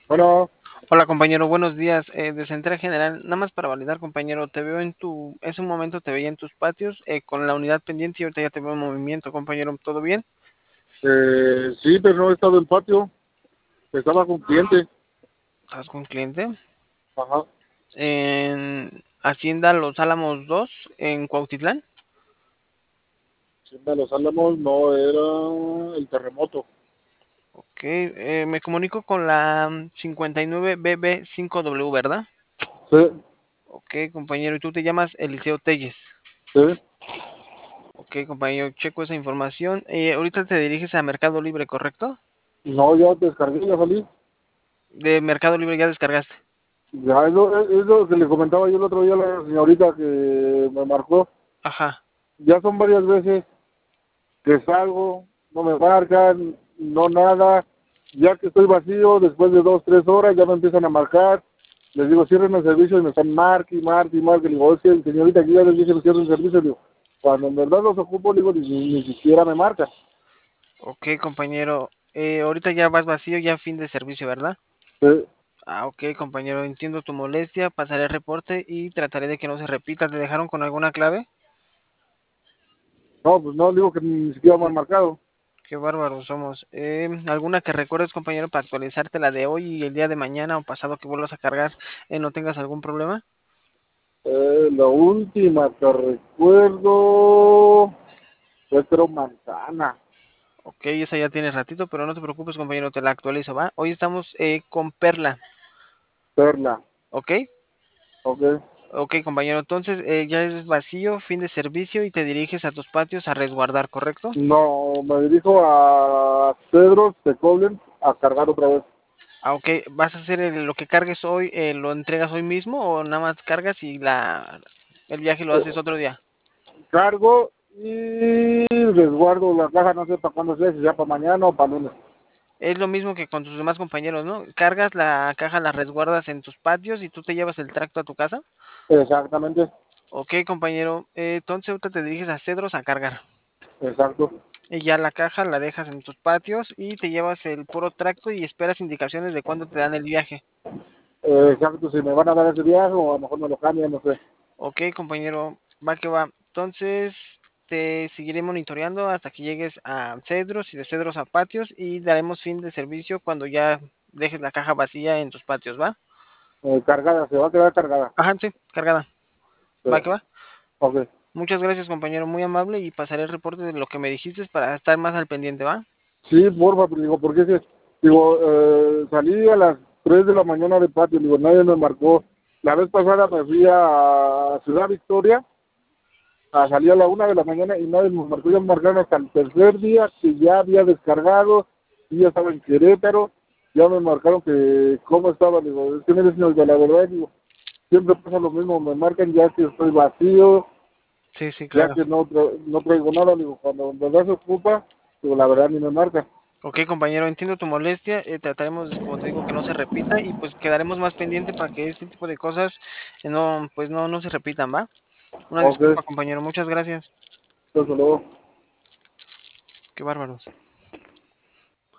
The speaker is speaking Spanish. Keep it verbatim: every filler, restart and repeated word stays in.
Bueno, Hola compañero, buenos días. Eh, de Central General, nada más para validar compañero, te veo en tu, hace un momento te veía en tus patios eh, con la unidad pendiente y ahorita ya te veo en movimiento compañero, ¿todo bien? eh, sí, pero no he estado en patio. Estaba con cliente. ¿Estás con cliente? Ajá. En Hacienda Los Álamos dos en Cuautitlán. Siempre los Álamos no era el terremoto. Ok, eh, me comunico con la mm, cincuenta y nueve B B cinco W, ¿verdad? Sí, Ok, compañero, y tú te llamas Eliseo Telles. sí. Ok, compañero, checo esa información. Eh, ahorita te diriges a Mercado Libre, ¿correcto? No, ya descargué, ya salí. De Mercado Libre ya descargaste. Ya, eso es lo que le comentaba yo el otro día a la señorita que me marcó. Ajá. Ya son varias veces que salgo, no me marcan, no nada. Ya que estoy vacío, después de dos, tres horas, ya me empiezan a marcar. Les digo, cierren el servicio y me están marque y marque y marque. Le digo, es que el señorita aquí ya les dije que cierren el servicio. Le digo, cuando en verdad los ocupo, le digo, ni, ni siquiera me marca. Ok, compañero. Eh, ahorita ya vas vacío, ya fin de servicio, ¿verdad? Eh, Ah, ok, compañero. Entiendo tu molestia. Pasaré el reporte y trataré de que no se repita. ¿Te dejaron con alguna clave? no, pues no, digo que ni siquiera me han marcado. Qué bárbaros somos. Eh, ¿alguna que recuerdes, compañero, para actualizarte la de hoy y el día de mañana o pasado que vuelvas a cargar, eh, no tengas algún problema? Eh, la última que recuerdo fue creo manzana, Ok, esa ya tiene ratito, pero no te preocupes, compañero, te la actualizo, ¿va? Hoy estamos eh, con Perla, perla. ¿ok? Ok. Ok, compañero, entonces eh, ya es vacío, fin de servicio y te diriges a tus patios a resguardar, ¿correcto? No, me dirijo a Cedros de Koblenz a cargar otra vez. Ah, ok, ¿vas a hacer el- lo que cargues hoy, eh, lo entregas hoy mismo o nada más cargas y la el viaje lo haces otro día? Cargo y resguardo la caja, no sé para cuándo sea, si sea para mañana o para lunes. Es lo mismo que con tus demás compañeros, ¿no? Cargas la caja, la resguardas en tus patios y tú te llevas el tracto a tu casa. Exactamente, Ok, compañero, eh, entonces ahorita te diriges a Cedros a cargar. exacto, Y ya la caja la dejas en tus patios y te llevas el puro tracto y esperas indicaciones de cuándo te dan el viaje. eh, exacto, si me van a dar ese viaje o a lo mejor me lo cambian, no sé. Ok, compañero, va que va. Entonces, te seguiré monitoreando hasta que llegues a Cedros y de Cedros a patios y daremos fin de servicio cuando ya dejes la caja vacía en tus patios, ¿va? Eh, cargada, se va a quedar cargada. Ajá, sí, cargada. Sí, Va que va. ok. Muchas gracias, compañero, muy amable y pasaré el reporte de lo que me dijiste para estar más al pendiente, ¿va? Sí, porfa, pero digo, porque es que, digo, eh, salí a las tres de la mañana de patio, digo, nadie me marcó. La vez pasada me fui a Ciudad Victoria, a salir a la una de la mañana y nadie me marcó, ya me marcaron hasta el tercer día que ya había descargado, y ya estaba en Querétaro, ya me marcaron que cómo estaba, digo, es que mire señor, de la verdad, digo, siempre pasa lo mismo, me marcan ya que estoy vacío, Sí, sí, ya claro. que no, tra no traigo nada, digo, cuando en verdad se ocupa, digo, la verdad ni me marcan. Ok, compañero, entiendo tu molestia, eh, trataremos, como te digo, que no se repita y pues quedaremos más pendiente para que este tipo de cosas eh, no, pues no, no se repitan, ¿va? Una Ok, disculpa, compañero, muchas gracias. entonces luego. Qué bárbaros.